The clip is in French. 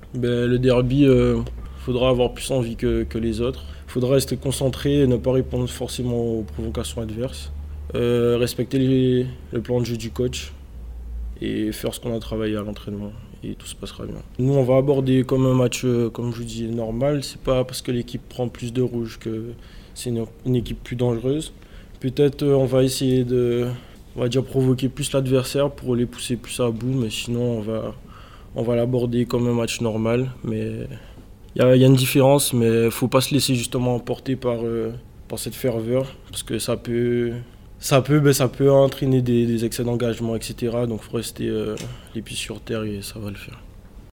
Le derby, faudra avoir plus envie que les autres. Faudra rester concentré et ne pas répondre forcément aux provocations adverses. Respecter le plan de jeu du coach et faire ce qu'on a travaillé à l'entraînement et tout se passera bien. Nous, on va aborder comme un match, comme je vous dis, normal. C'est pas parce que l'équipe prend plus de rouge que c'est une équipe plus dangereuse. Peut-être on va essayer on va dire provoquer plus l'adversaire pour les pousser plus à bout, mais sinon on va l'aborder comme un match normal. Mais il y a une différence, mais il ne faut pas se laisser justement emporter par cette ferveur, parce que ça peut entraîner des excès d'engagement, etc. Donc il faut rester les pieds sur terre et ça va le faire.